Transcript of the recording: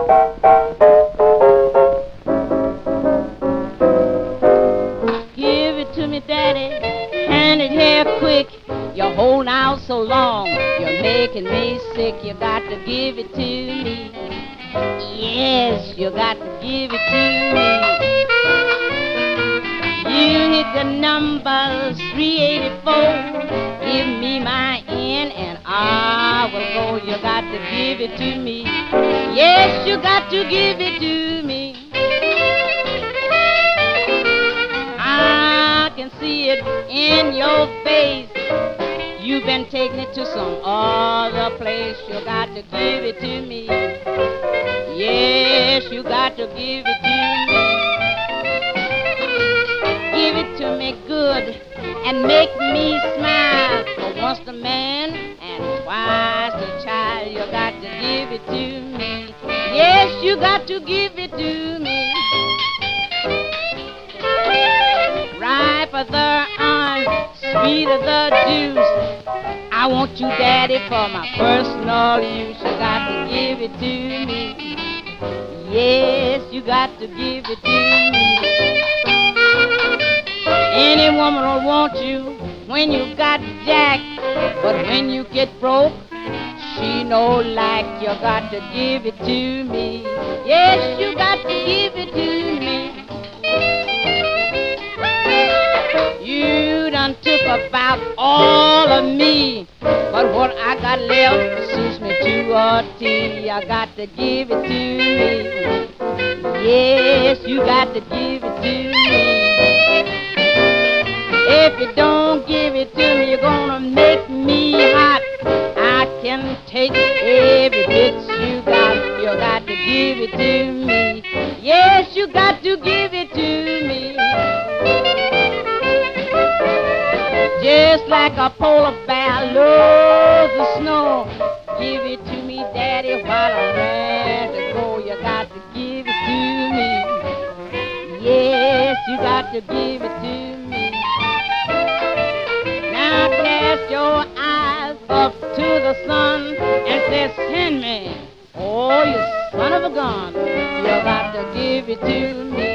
Give it to me, Daddy, hand it here quick. You're holding out so long, you're making me sick. You got to give it to me. Yes, you got to give it to me. You hit the numbers 384. Give me my end and I will go. You got to give it to me. Yes, you got to give it to me. I can see it in your face. You've been taking it to some other place. You got to give it to me. Yes, you got to give it to me. Give it to me good and make me smile. For once the man and twice the child. You got to give it to me. Yes, you got to give it to me. Ripe are the almonds, sweet are the juice. I want you, Daddy, for my personal use. You got to give it to me. Yes, you got to give it to me. Any woman will want you when you got jack, but when you get broke, she no like. You got to give it to me. Yes, you got to give it to me. You done took about all of me, but what I got left suits me to a T. I got to give it to me. Yes, you got to give it to me. If you don't give it to me, you're gonna make me hot. I can take every bit you got. You got to give it to me. Yes, you got to give it to me. Just like a polar bear loves the snow. Give it to me, Daddy, while I'm ready to go. You got to give it to me. Yes, you got to give it to me. Now cast your eyes up to the sun and say, send me. Oh, you son of a gun. You got to give it to me.